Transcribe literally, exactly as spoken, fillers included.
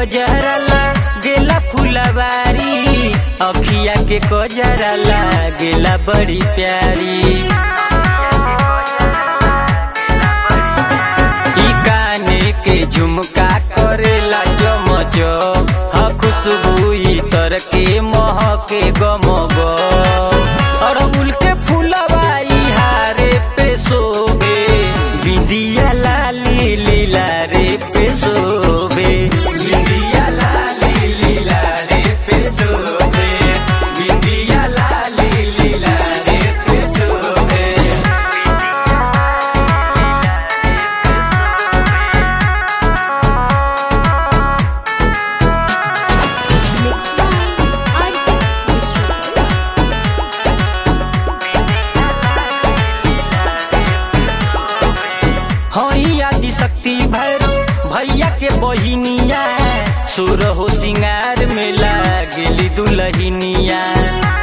गजरा लागेला फुलवारी, अखिया के गजरा लागेला बड़ी प्यारी। ई काने के झुमका करेला चमच, हा खुशबू इतर के महके गमग। अड़हुल के फुलवाई हारे पे शोभे, बिंदिया लाली लीला रे पे शोभे, बिंदिया लाली लीला रे पे शोभे, बिंदिया लाली लीला रे पे शोभे। Mixed by Arctic Visual. हई आदि शक्ति भैरव भैया के बहिनिया, सुर हो सिंगार में लागेली दुलहिनिया।